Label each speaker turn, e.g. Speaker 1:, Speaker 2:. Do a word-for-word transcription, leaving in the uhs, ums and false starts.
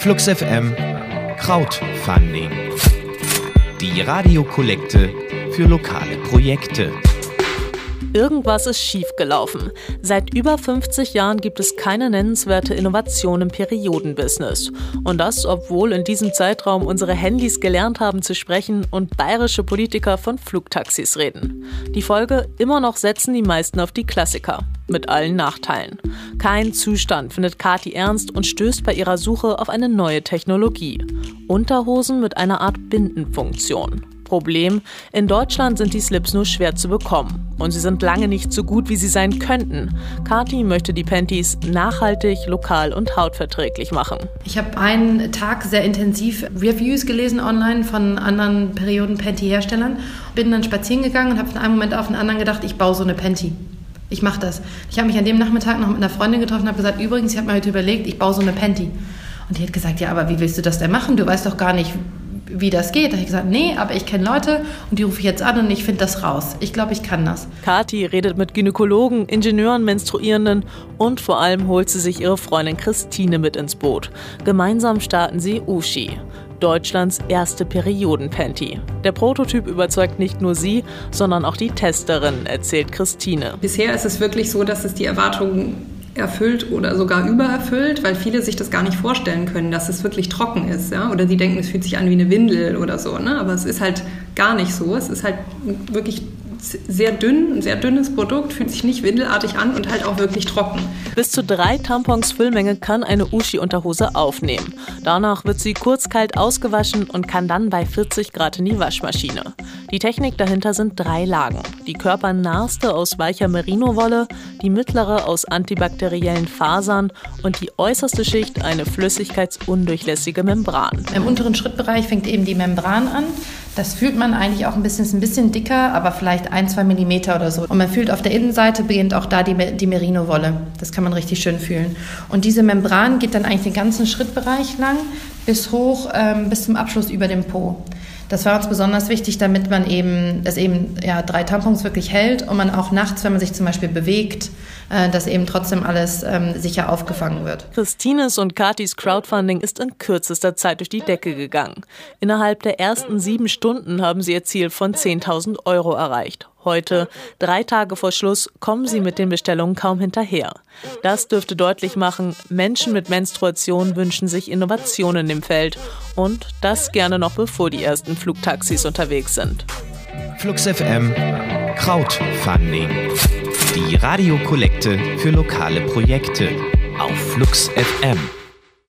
Speaker 1: Flux F M Crowdfunding. Die Radiokollekte für lokale Projekte.
Speaker 2: Irgendwas ist schiefgelaufen. Seit über fünfzig Jahren gibt es keine nennenswerte Innovation im Periodenbusiness. Und das, obwohl in diesem Zeitraum unsere Handys gelernt haben zu sprechen und bayerische Politiker von Flugtaxis reden. Die Folge: immer noch setzen die meisten auf die Klassiker. Mit allen Nachteilen. Kein Zustand findet Kathi ernst und stößt bei ihrer Suche auf eine neue Technologie. Unterhosen mit einer Art Bindenfunktion. Problem: in Deutschland sind die Slips nur schwer zu bekommen. Und sie sind lange nicht so gut, wie sie sein könnten. Kathi möchte die Panties nachhaltig, lokal und hautverträglich machen.
Speaker 3: Ich habe einen Tag sehr intensiv Reviews gelesen online von anderen Perioden-Panty-Herstellern. Bin dann spazieren gegangen und habe von einem Moment auf den anderen gedacht, ich baue so eine Panty. Ich mache das. Ich habe mich an dem Nachmittag noch mit einer Freundin getroffen und habe gesagt, übrigens, ich habe mir heute überlegt, ich baue so eine Panty. Und die hat gesagt, ja, aber wie willst du das denn machen? Du weißt doch gar nicht, wie das geht. Da habe ich gesagt, nee, aber ich kenne Leute und die rufe ich jetzt an und ich finde das raus. Ich glaube, ich kann das.
Speaker 2: Kathi redet mit Gynäkologen, Ingenieuren, Menstruierenden und vor allem holt sie sich ihre Freundin Christine mit ins Boot. Gemeinsam starten sie Uschi, Deutschlands erste Periodenpanty. Der Prototyp überzeugt nicht nur sie, sondern auch die Testerin, erzählt Christine.
Speaker 4: Bisher ist es wirklich so, dass es die Erwartungen erfüllt oder sogar übererfüllt, weil viele sich das gar nicht vorstellen können, dass es wirklich trocken ist. Ja? Oder die denken, es fühlt sich an wie eine Windel oder so. Ne? Aber es ist halt gar nicht so. Es ist halt wirklich sehr dünn, ein sehr dünnes Produkt, fühlt sich nicht windelartig an und halt auch wirklich trocken.
Speaker 2: Bis zu drei Tampons Füllmenge kann eine Uschi-Unterhose aufnehmen. Danach wird sie kurz-kalt ausgewaschen und kann dann bei vierzig Grad in die Waschmaschine. Die Technik dahinter sind drei Lagen. Die körpernaheste aus weicher Merino-Wolle, die mittlere aus antibakteriellen Fasern und die äußerste Schicht eine flüssigkeitsundurchlässige Membran.
Speaker 3: Im unteren Schrittbereich fängt eben die Membran an. Das fühlt man eigentlich auch ein bisschen, ist ein bisschen dicker, aber vielleicht ein, zwei Millimeter oder so. Und man fühlt auf der Innenseite beginnt auch da die, die Merino-Wolle. Das kann man richtig schön fühlen. Und diese Membran geht dann eigentlich den ganzen Schrittbereich lang bis hoch, ähm, bis zum Abschluss über dem Po. Das war uns besonders wichtig, damit man eben, es eben ja, drei Tampons wirklich hält und man auch nachts, wenn man sich zum Beispiel bewegt, äh, dass eben trotzdem alles ähm, sicher aufgefangen wird.
Speaker 2: Christines und Kathis Crowdfunding ist in kürzester Zeit durch die Decke gegangen. Innerhalb der ersten sieben Stunden haben sie ihr Ziel von zehntausend Euro erreicht. Heute, drei Tage vor Schluss, kommen sie mit den Bestellungen kaum hinterher. Das dürfte deutlich machen, Menschen mit Menstruation wünschen sich Innovationen im Feld. Und das gerne noch bevor die ersten Flugtaxis unterwegs sind.
Speaker 1: Flux F M Crowdfunding. Die Radiokollekte für lokale Projekte auf Flux F M.